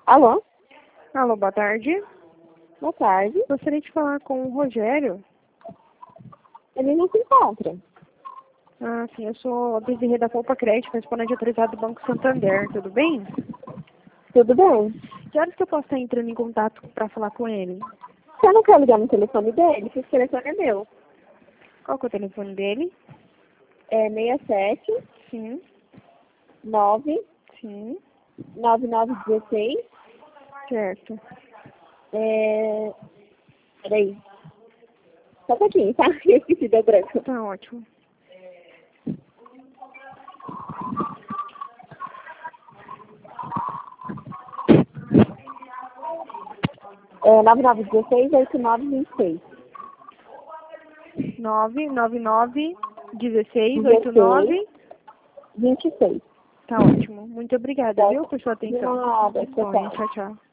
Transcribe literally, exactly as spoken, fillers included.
Alô? Alô, boa tarde. Boa tarde. Gostaria de falar com o Rogério. Ele não se encontra. Ah, sim, eu sou a Desirê da Poupa Crédito, correspondente autorizado do Banco Santander, tudo bem? Tudo bem? Que horas que eu posso estar entrando em contato para falar com ele? Você não quer ligar no telefone dele? Esse telefone é meu. Qual que é o telefone dele? É seis sete Sim, nove sim, nove nove um seis. certo. É... Peraí. Só um pouquinho, tá? Eu esqueci, deu branco. Tá ótimo. É nove nove um seis, oito nove dois seis. nove nove nove, dezesseis, oitenta e nove. vinte e seis. Tá ótimo. Muito obrigada, Tá. viu, por sua De atenção. nada, tchau, Disponha. tchau. Tchau, tchau.